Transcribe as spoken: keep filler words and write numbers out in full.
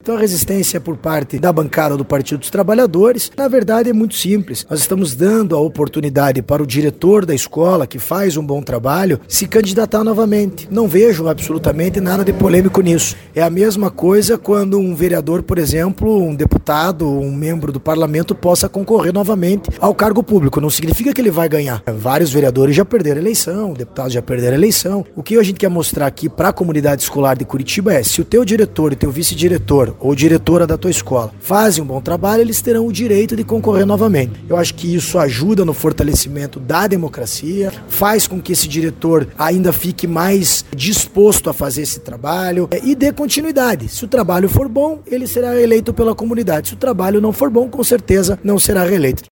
Então a resistência por parte da bancada do Partido dos Trabalhadores, na verdade é muito simples. Nós estamos dando a oportunidade para o diretor da escola, que faz um bom trabalho, se candidatar novamente. Não vejo absolutamente nada de polêmico nisso. É a mesma coisa quando um vereador, por exemplo, um deputado, um membro do parlamento possa concorrer novamente ao cargo público. Não significa que ele vai ganhar. Vários vereadores já perderam a eleição, deputados já perderam a eleição. O que a gente quer mostrar aqui para a comunidade escolar de Curitiba é, se o teu diretor e teu vice-diretor ou diretora da tua escola fazem um bom trabalho, eles terão o direito de concorrer novamente. Eu acho que isso ajuda no fortalecimento da democracia, faz com que esse diretor ainda fique mais disposto a fazer esse trabalho e dê continuidade. Se o trabalho for bom, ele será eleito pela comunidade. Se o trabalho não for bom, com certeza não será reeleito.